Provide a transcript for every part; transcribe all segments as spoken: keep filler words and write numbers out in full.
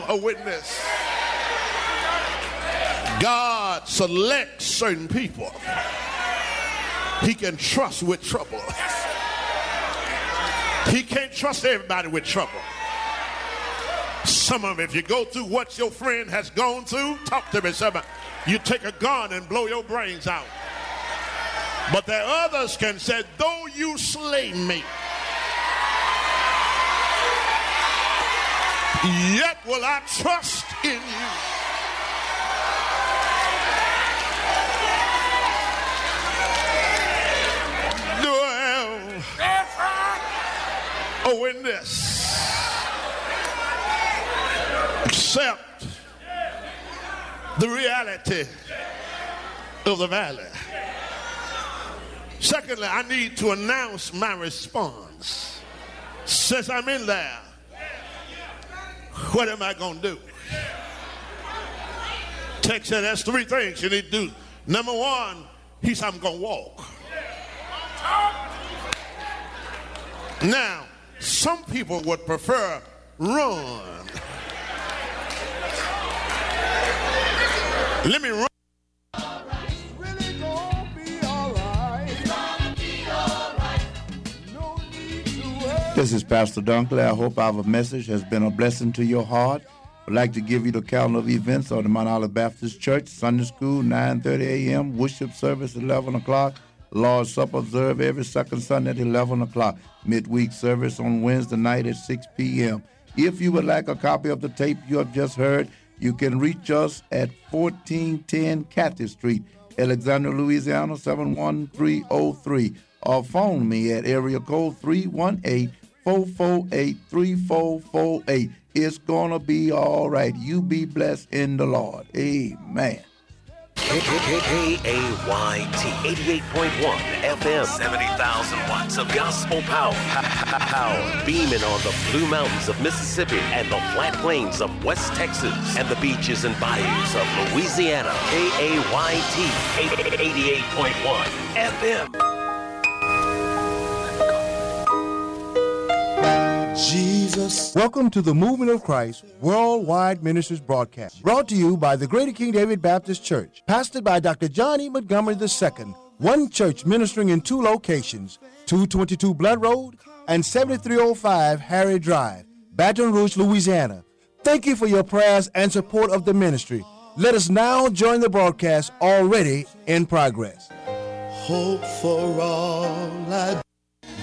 a witness. God selects certain people he can trust with trouble. He can't trust everybody with trouble. Some of them, if you go through what your friend has gone through, talk to me, somebody. You take a gun and blow your brains out. But there are others can say, though you slay me, yet will I trust in you. Oh, in this, accept the reality of the valley. Secondly, I need to announce my response. Since I'm in there, what am I going to do? Text said that's three things you need to do. Number one, he said, I'm going to walk. Now, some people would prefer run. Let me run. This is Pastor Dunkley. I hope our message has been a blessing to your heart. I'd like to give you the calendar of events of the Mount Olive Baptist Church. Sunday school, nine thirty a.m. Worship service, eleven o'clock. Lord's Supper observed every second Sunday at eleven o'clock. Midweek service on Wednesday night at six p.m. If you would like a copy of the tape you have just heard, you can reach us at fourteen ten Cathy Street, Alexandria, Louisiana, seven one three oh three. Or phone me at area code three one eight, four four eight, three four four eight. It's going to be all right. You be blessed in the Lord. Amen. K A Y T eighty-eight point one F M, seventy thousand watts of gospel power. Power beaming on the Blue Mountains of Mississippi and the flat plains of West Texas and the beaches and bayous of Louisiana. K A Y T eighty-eight point one F M. Jesus. Welcome to the Movement of Christ Worldwide Ministries broadcast, brought to you by the Greater King David Baptist Church, pastored by Doctor John E. Montgomery the Second, one church ministering in two locations, two twenty-two Blood Road and seventy-three oh five Harry Drive, Baton Rouge, Louisiana. Thank you for your prayers and support of the ministry. Let us now join the broadcast already in progress. Hope for all I do.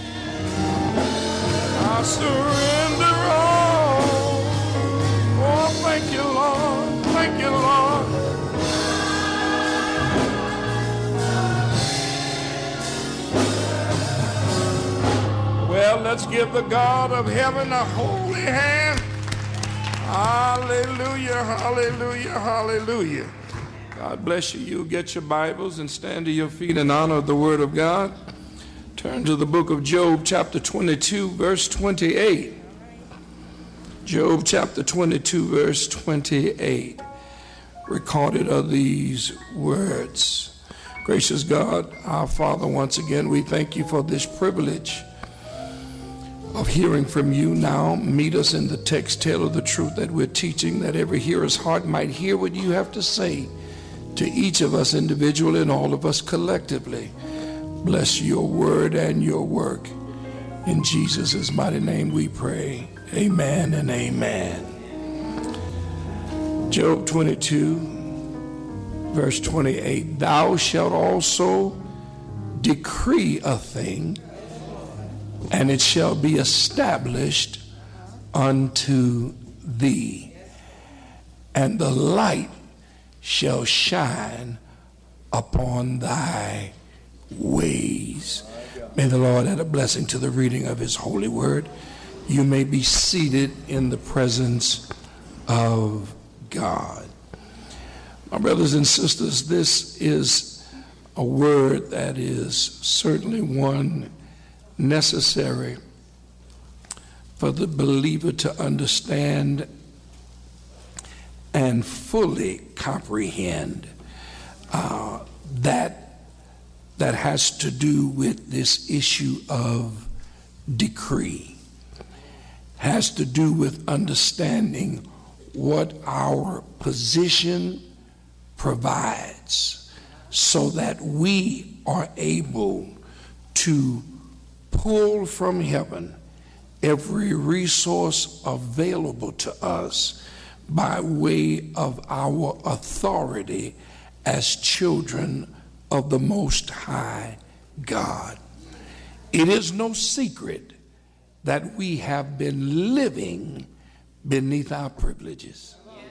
I surrender all. Oh, thank you, Lord. Thank you, Lord. Well, let's give the God of heaven a holy hand. Hallelujah, hallelujah, hallelujah. God bless you. You get your Bibles and stand to your feet in honor of the Word of God. Turn to the book of Job, chapter twenty-two, verse twenty-eight. Job, chapter twenty-two, verse twenty-eight. Recorded are these words. Gracious God, our Father, once again, we thank you for this privilege of hearing from you. Now, meet us in the text, tell of the truth that we're teaching, that every hearer's heart might hear what you have to say to each of us individually and all of us collectively. Bless your word and your work. In Jesus' mighty name we pray. Amen and amen. Job twenty-two, verse twenty-eight. Thou shalt also decree a thing, and it shall be established unto thee, and the light shall shine upon thy ways. May the Lord add a blessing to the reading of his holy word. You may be seated in the presence of God. My brothers and sisters, this is a word that is certainly one necessary for the believer to understand and fully comprehend. Uh, that that has to do with this issue of decree, has to do with understanding what our position provides so that we are able to pull from heaven every resource available to us by way of our authority as children of the Most High God. It is no secret that we have been living beneath our privileges.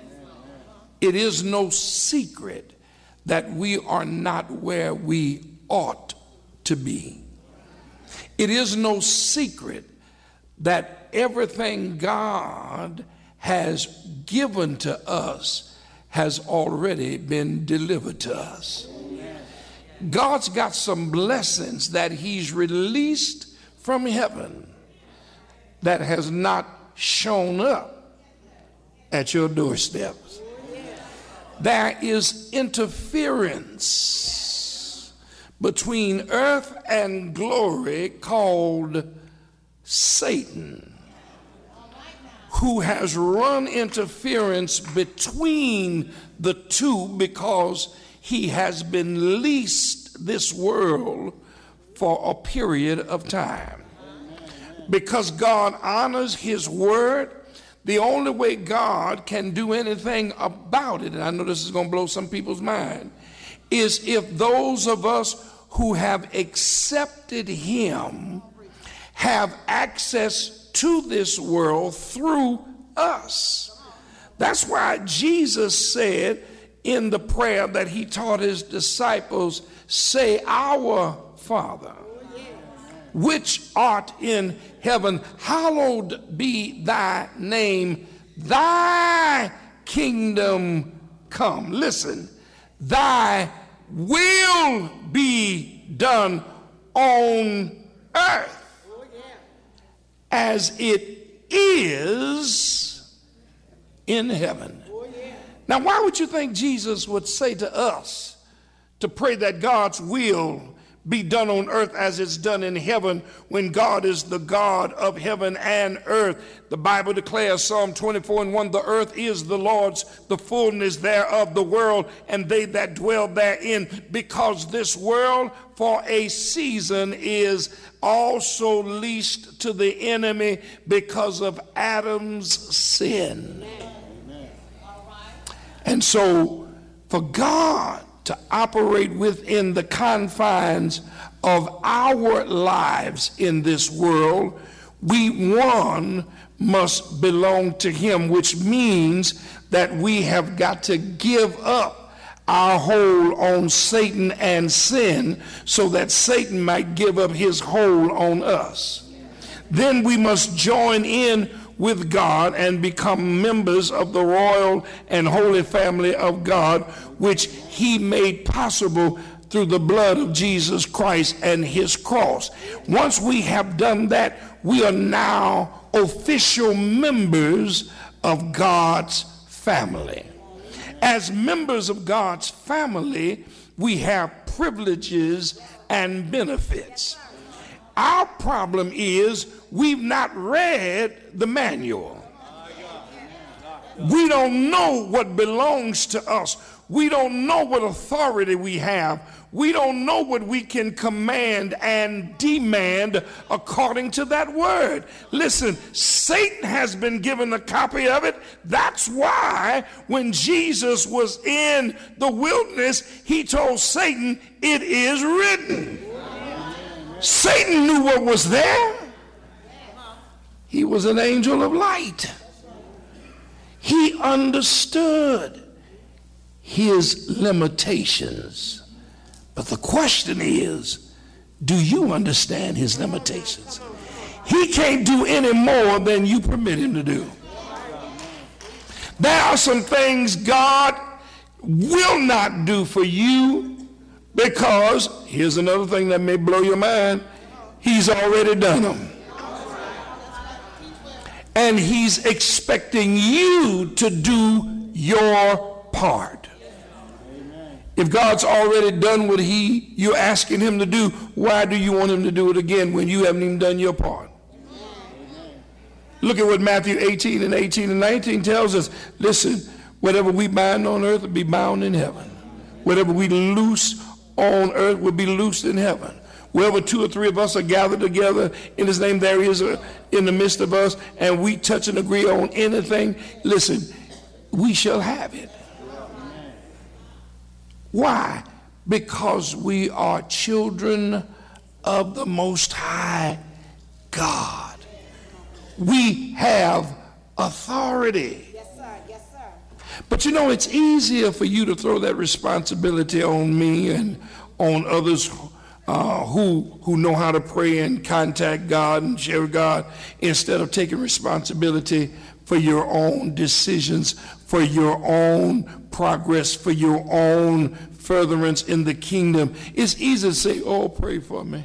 It is no secret that we are not where we ought to be. It is no secret that everything God has given to us has already been delivered to us. God's got some blessings that he's released from heaven that has not shown up at your doorsteps. There is interference between earth and glory called Satan, who has run interference between the two because he has been leased this world for a period of time. Because God honors his word, the only way God can do anything about it, and I know this is going to blow some people's mind, is if those of us who have accepted him have access to this world through us. That's why Jesus said in the prayer that he taught his disciples, say, our Father, which art in heaven, hallowed be thy name, thy kingdom come. Listen, thy will be done on earth as it is in heaven. Now, why would you think Jesus would say to us to pray that God's will be done on earth as it's done in heaven when God is the God of heaven and earth? The Bible declares, Psalm twenty-four and one, the earth is the Lord's, the fullness thereof, the world, and they that dwell therein, because this world for a season is also leased to the enemy because of Adam's sin. And so for God to operate within the confines of our lives in this world, we, one, must belong to him, which means that we have got to give up our hold on Satan and sin so that Satan might give up his hold on us. Then we must join in with God and become members of the royal and holy family of God, which he made possible through the blood of Jesus Christ and his cross. Once we have done that, we are now official members of God's family. As members of God's family, we have privileges and benefits. Our problem is we've not read the manual. We don't know what belongs to us. We don't know what authority we have. We don't know what we can command and demand according to that word. Listen, Satan has been given a copy of it. That's why when Jesus was in the wilderness, he told Satan, it is written. Satan knew what was there. He was an angel of light. He understood his limitations. But the question is, do you understand his limitations? He can't do any more than you permit him to do. There are some things God will not do for you because, here's another thing that may blow your mind, he's already done them. And he's expecting you to do your part. If God's already done what he, you're asking him to do, why do you want him to do it again when you haven't even done your part? Look at what Matthew eighteen and eighteen and nineteen tells us. Listen, whatever we bind on earth will be bound in heaven. Whatever we loose on earth will be loosed in heaven. Wherever two or three of us are gathered together in his name, there is a, in the midst of us, and we touch and agree on anything, listen, we shall have it. Why? Because we are children of the Most High God. We have authority. Yes, sir. Yes, sir. But you know, it's easier for you to throw that responsibility on me and on others uh, who who know how to pray and contact God and share with God, instead of taking responsibility for your own decisions, for your own progress, for your own furtherance in the kingdom. It's easy to say, oh, pray for me,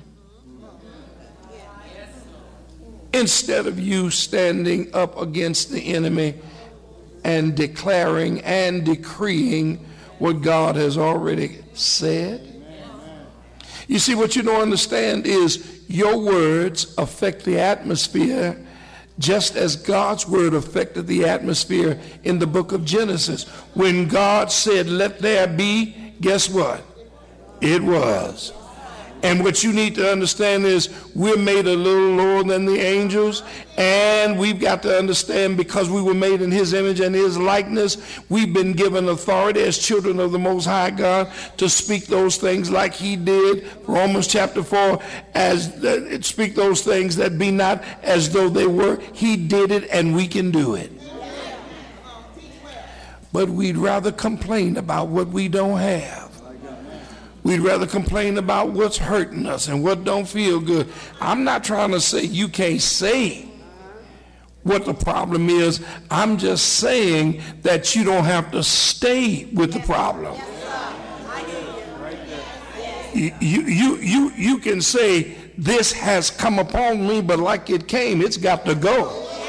instead of you standing up against the enemy and declaring and decreeing what God has already said. You see, what you don't understand is your words affect the atmosphere, just as God's word affected the atmosphere in the book of Genesis. When God said, let there be, guess what? It was. And what you need to understand is we're made a little lower than the angels, and we've got to understand, because we were made in his image and his likeness, we've been given authority as children of the Most High God to speak those things like he did. Romans chapter four, as uh, speak those things that be not as though they were. He did it, and we can do it. But we'd rather complain about what we don't have. We'd rather complain about what's hurting us and what don't feel good. I'm not trying to say you can't say what the problem is. I'm just saying that you don't have to stay with the problem. You, you, you, you can say, this has come upon me, but like it came, it's got to go.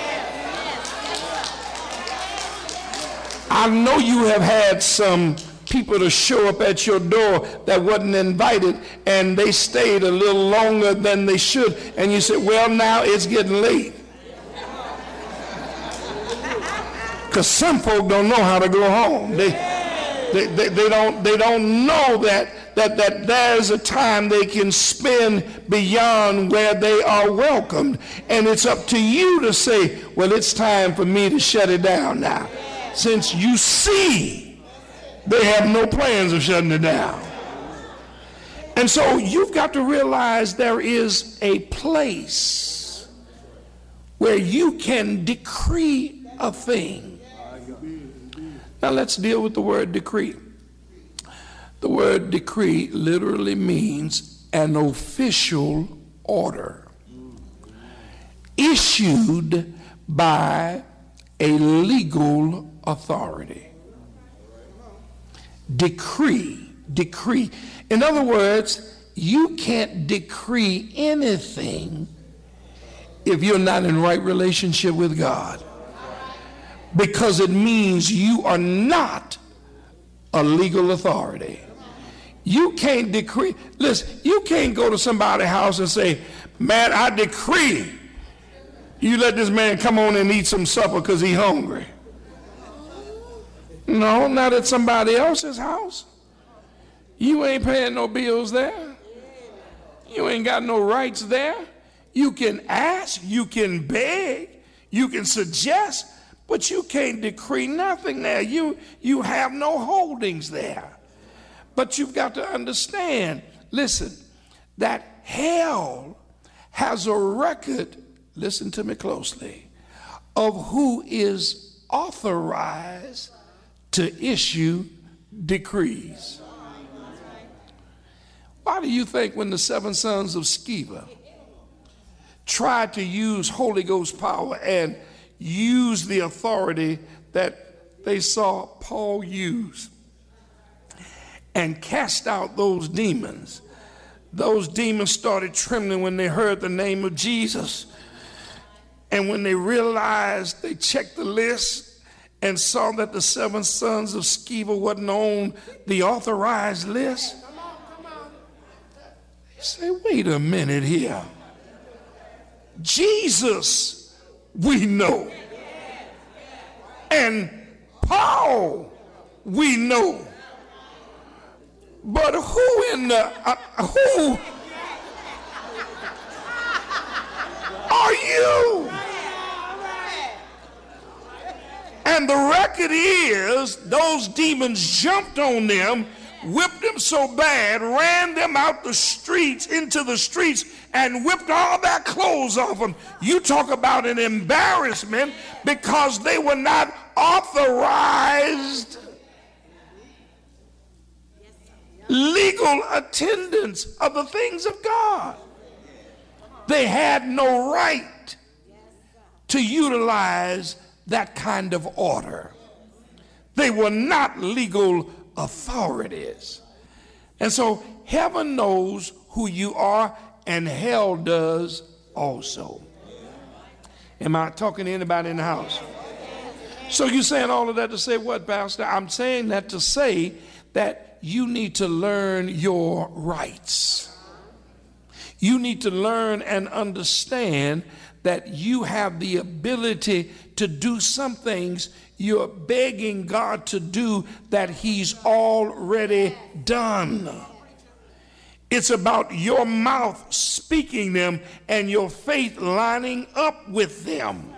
I know you have had some people to show up at your door that wasn't invited, and they stayed a little longer than they should, and you said, well, now it's getting late. Because some folk don't know how to go home. They, they, they, they, don't, they don't know that, that, that there's a time they can spend beyond where they are welcomed, and it's up to you to say, well, it's time for me to shut it down now, since you see they have no plans of shutting it down. And so you've got to realize there is a place where you can decree a thing. Now let's deal with the word decree. The word decree literally means an official order issued by a legal authority. Decree, decree. In other words, you can't decree anything if you're not in right relationship with God, because it means you are not a legal authority. You can't decree. Listen, you can't go to somebody's house and say, man, I decree you let this man come on and eat some supper because he's hungry. No, not at somebody else's house. You ain't paying no bills there. You ain't got no rights there. You can ask, you can beg, you can suggest, but you can't decree nothing there. You, you have no holdings there. But you've got to understand, listen, that hell has a record, listen to me closely, of who is authorized to issue decrees. Why do you think when the seven sons of Sceva tried to use Holy Ghost power and use the authority that they saw Paul use and cast out those demons, those demons started trembling when they heard the name of Jesus? And when they realized, they checked the list and saw that the seven sons of Sceva wasn't on the authorized list. They say, wait a minute here. Jesus we know. And Paul, we know. But who in the, uh, who are you? And the record is those demons jumped on them, whipped them so bad, ran them out the streets, into the streets, and whipped all their clothes off them. You talk about an embarrassment, because they were not authorized legal attendants of the things of God. They had no right to utilize that kind of order. They were not legal authorities. And so heaven knows who you are, and hell does also. Am I talking to anybody in the house? So you're saying all of that to say what, Pastor? I'm saying that to say that you need to learn your rights. You need to learn and understand that you have the ability to do some things you're begging God to do that he's already done. It's about your mouth speaking them and your faith lining up with them.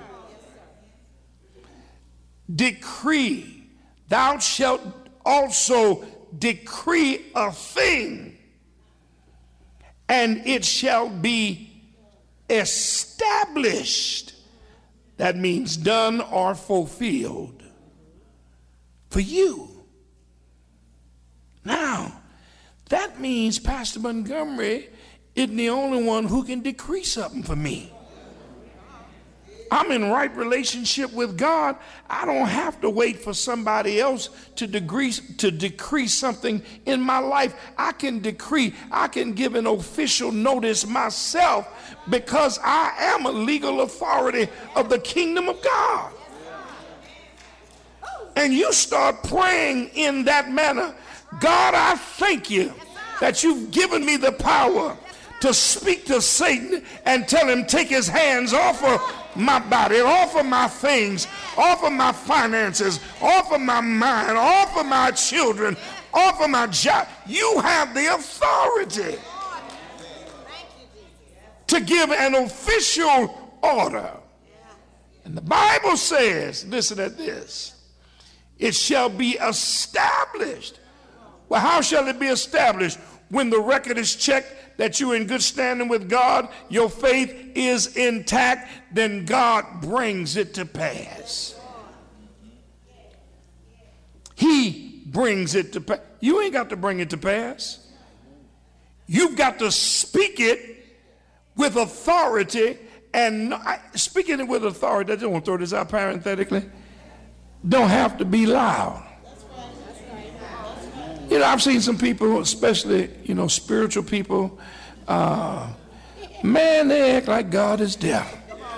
Decree, thou shalt also decree a thing, and it shall be established. That means done or fulfilled for you. Now, that means Pastor Montgomery isn't the only one who can decree something for me. I'm in right relationship with God. I don't have to wait for somebody else to decree, to decree something in my life. I can decree, I can give an official notice myself, because I am a legal authority of the kingdom of God. And you start praying in that manner. God, I thank you that you've given me the power to speak to Satan and tell him, take his hands off of my body, off of my things, off of my finances, off of my mind, off of my children, off of my job. You have the authority to give an official order. And the Bible says, listen at this, it shall be established. Well, how shall it be established? When the record is checked that you're in good standing with God, your faith is intact, then God brings it to pass. He brings it to pass. You ain't got to bring it to pass. You've got to speak it with authority. And speaking it with authority, I just want to throw this out parenthetically, don't have to be loud. You know, I've seen some people, especially, you know, spiritual people, uh, man, they act like God is deaf.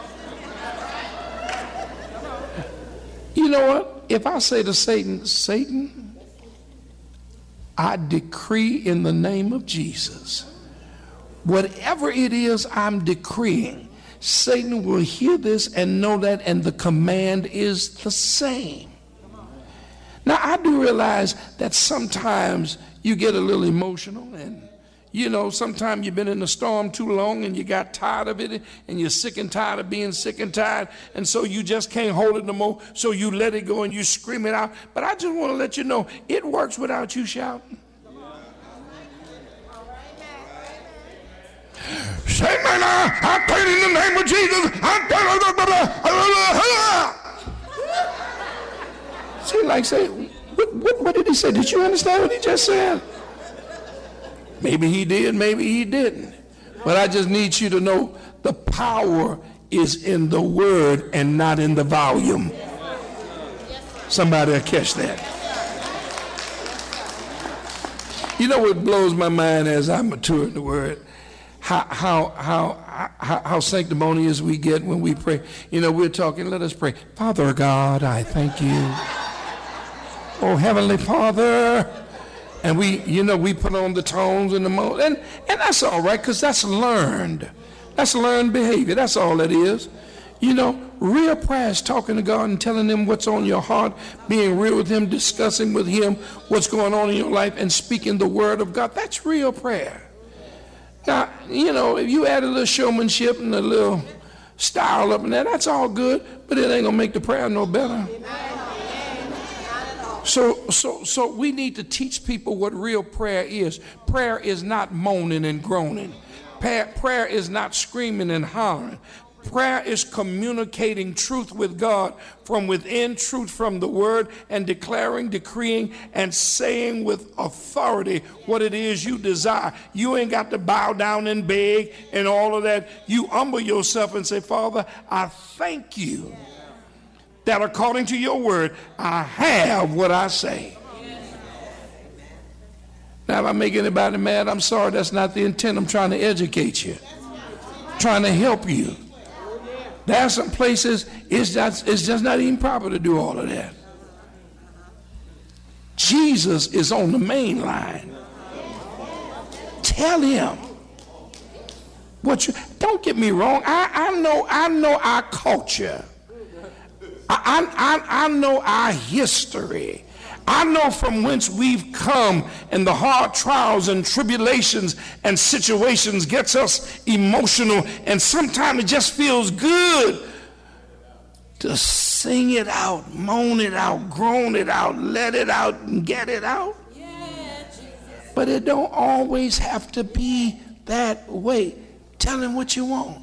You know what? If I say to Satan, Satan, I decree in the name of Jesus, whatever it is I'm decreeing, Satan will hear this and know that, and the command is the same. Now, I do realize that sometimes you get a little emotional, and, you know, sometimes you've been in the storm too long and you got tired of it, and you're sick and tired of being sick and tired, and so you just can't hold it no more, so you let it go and you scream it out. But I just want to let you know, it works without you shouting. Say, man, I, I pray in the name of Jesus. I See, like say, what, what, what did he say? Did you understand what he just said? Maybe he did, maybe he didn't. But I just need you to know the power is in the word and not in the volume. Somebody will catch that. You know what blows my mind as I mature in the word? How, how, how, how, how sanctimonious we get when we pray. You know, we're talking, let us pray. Father God, I thank you. Oh, Heavenly Father. And we, you know, we put on the tones and the mo, and, and that's all right, because that's learned. That's learned behavior. That's all it is. You know, real prayer is talking to God and telling him what's on your heart, being real with him, discussing with him what's going on in your life, and speaking the word of God. That's real prayer. Now, you know, if you add a little showmanship and a little style up in there, that's all good, but it ain't gonna make the prayer no better. So, so, so we need to teach people what real prayer is. Prayer is not moaning and groaning. Prayer, prayer is not screaming and hollering. Prayer is communicating truth with God from within, truth from the word, and declaring, decreeing, and saying with authority what it is you desire. You ain't got to bow down and beg and all of that. You humble yourself and say, Father, I thank you that according to your word, I have what I say. Now, if I make anybody mad, I'm sorry, that's not the intent. I'm trying to educate you, trying to help you. There are some places it's just, it's just not even proper to do all of that. Jesus is on the main line. Tell him what you, don't get me wrong. I, I know, I know our culture. I, I, I know our history. I know from whence we've come, and the hard trials and tribulations and situations gets us emotional, and sometimes it just feels good to sing it out, moan it out, groan it out, let it out, and get it out. But it don't always have to be that way. Tell him what you want.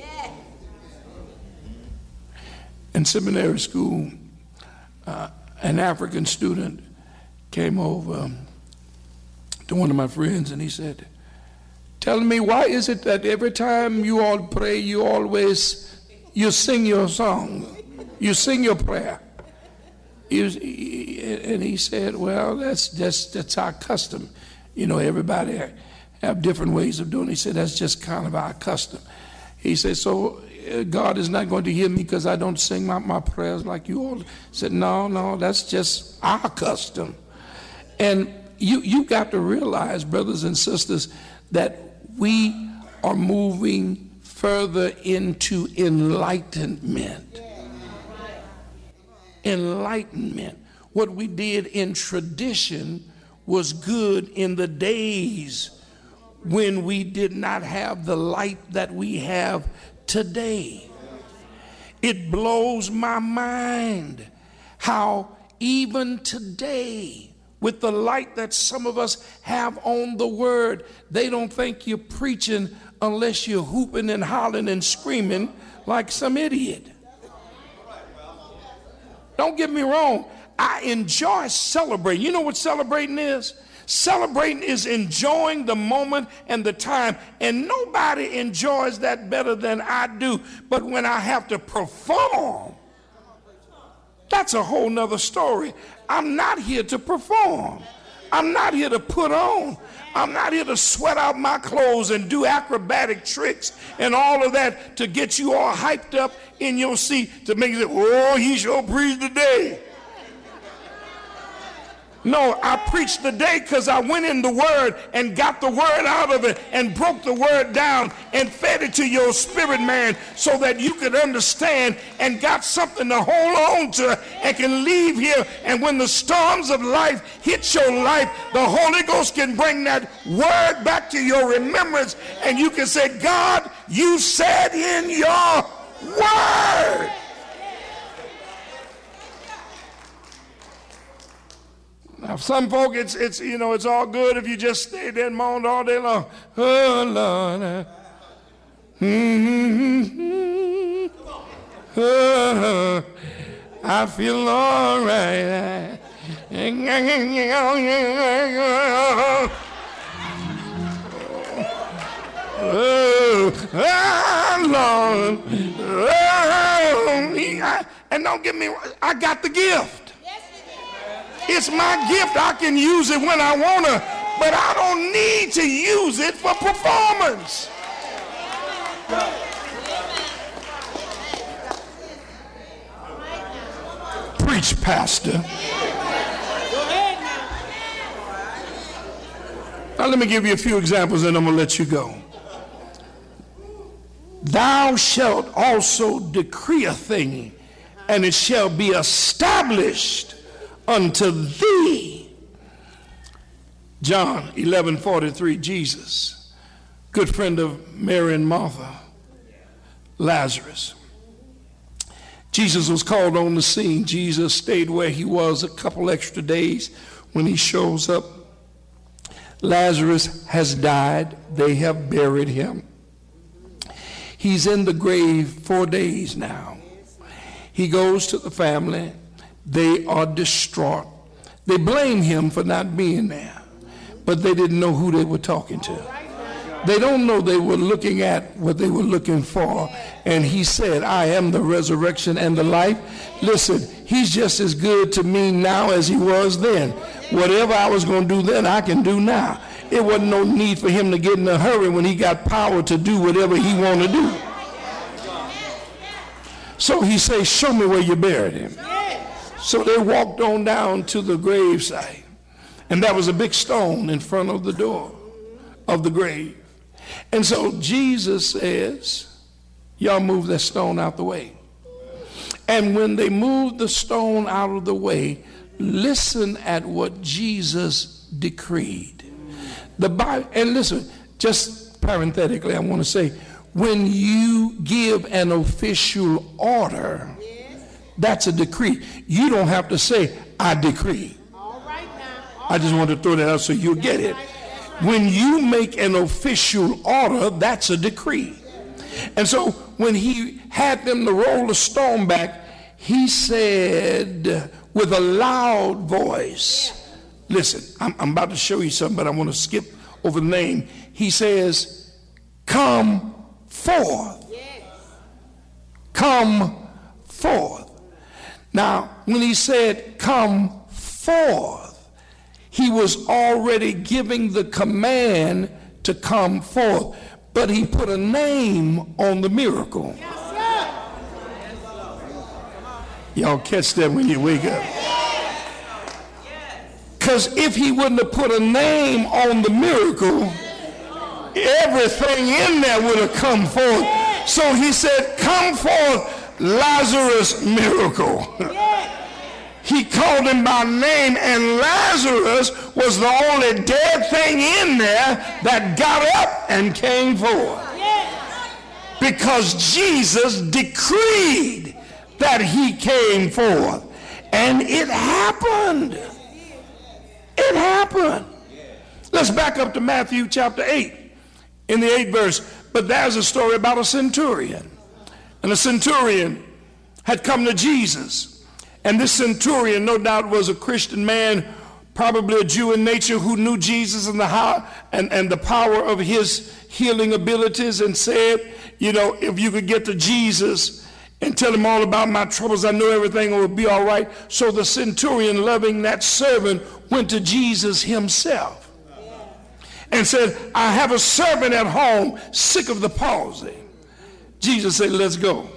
In seminary school, uh, an African student came over to one of my friends and he said, tell me, why is it that every time you all pray, you always, you sing your song, you sing your prayer? He was, he, and he said, well, that's just, that's our custom. You know, everybody have different ways of doing it. He said, that's just kind of our custom. He said, so God is not going to hear me because I don't sing my, my prayers like you all. Said, no, no, that's just our custom. And you, you got to realize, brothers and sisters, that we are moving further into enlightenment. Enlightenment. What we did in tradition was good in the days when we did not have the light that we have today. It blows my mind how even today, with the light that some of us have on the word, they don't think you're preaching unless you're hooping and hollering and screaming like some idiot. Don't get me wrong, I enjoy celebrating. You know what celebrating is? Celebrating is enjoying the moment and the time, and nobody enjoys that better than I do. But when I have to perform, that's a whole nother story. I'm not here to perform. I'm not here to put on. I'm not here to sweat out my clothes and do acrobatic tricks and all of that to get you all hyped up in your seat to make you say, oh, he sure preached today. No, I preached today because I went in the word and got the word out of it and broke the word down and fed it to your spirit, man, so that you could understand and got something to hold on to and can leave here. And when the storms of life hit your life, the Holy Ghost can bring that word back to your remembrance, and you can say, God, you said in your word. Now, some folk, it's, it's, you know, it's all good if you just stay there and moan all day long. Oh, Lord. Mm-hmm. Oh, I feel all right. Oh, oh, Lord. Oh, and don't get me wrong, I got the gift. It's my gift. I can use it when I want to, but I don't need to use it for performance. Preach, Pastor. Now let me give you a few examples and I'm going to let you go. thou shalt also decree a thing, and it shall be established unto thee. John eleven forty-three, Jesus, good friend of Mary and Martha, Lazarus. Jesus was called on the scene. Jesus stayed where he was a couple extra days. When he shows up, Lazarus has died. They have buried him. He's in the grave four days now. He goes to the family. They are distraught. They blame him for not being there, but they didn't know who they were talking to. They don't know they were looking at what they were looking for. And he said, I am the resurrection and the life. Listen, he's just as good to me now as he was then. Whatever I was going to do then, I can do now. It wasn't no need for him to get in a hurry when he got power to do whatever he wanted to do. So he says, show me where you buried him. So they walked on down to the gravesite. And there was a big stone in front of the door of the grave. And so Jesus says, y'all move that stone out the way. And when they moved the stone out of the way, listen at what Jesus decreed. The Bible, and listen, just parenthetically, I want to say, when you give an official order, that's a decree. You don't have to say, I decree. I just want to throw that out so you'll get it. When you make an official order, that's a decree. And so when he had them to roll the stone back, he said with a loud voice, listen, I'm, I'm about to show you something, but I want to skip over the name. He says, come forth. Come forth. Now, when he said, come forth, he was already giving the command to come forth, but he put a name on the miracle. Y'all catch that when you wake up. Because if he wouldn't have put a name on the miracle, everything in there would have come forth. So he said, come forth, Lazarus miracle. He called him by name, and Lazarus was the only dead thing in there that got up and came forth. Because Jesus decreed that he came forth. And it happened. It happened. Let's back up to Matthew chapter eight, in the eighth verse. But there's a story about a centurion. And a centurion had come to Jesus. And this centurion, no doubt, was a Christian man, probably a Jew in nature, who knew Jesus and the how, and, and the power of his healing abilities, and said, you know, if you could get to Jesus and tell him all about my troubles, I know everything will be all right. So the centurion, loving that servant, went to Jesus himself and said, I have a servant at home sick of the palsy. Jesus said, let's go.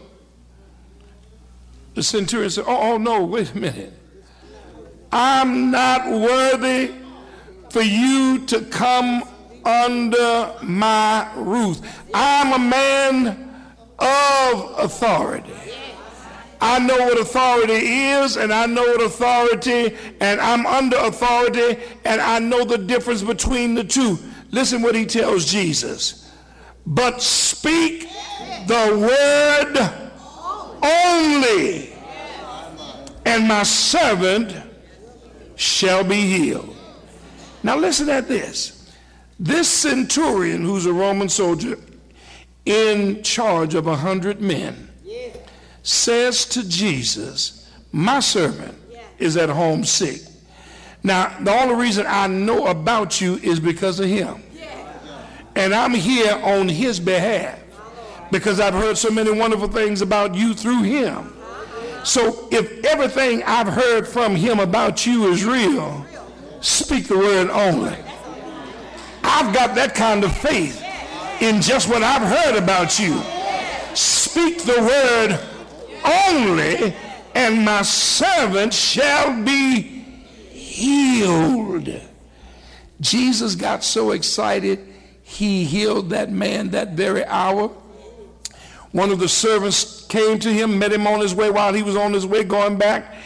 The centurion said, oh, oh, no, wait a minute. I'm not worthy for you to come under my roof. I'm a man of authority. I know what authority is, and I know what authority, and I'm under authority, and I know the difference between the two. Listen what he tells Jesus. But speak the word only, and my servant shall be healed. Now listen at this. This centurion, who's a Roman soldier in charge of a hundred men, says to Jesus, my servant is at home sick. Now, the only reason I know about you is because of him. And I'm here on his behalf because I've heard so many wonderful things about you through him. So if everything I've heard from him about you is real, speak the word only. I've got that kind of faith in just what I've heard about you. Speak the word only, and my servant shall be healed. Jesus got so excited, he healed that man that very hour. One of the servants came to him, met him on his way while he was on his way going back,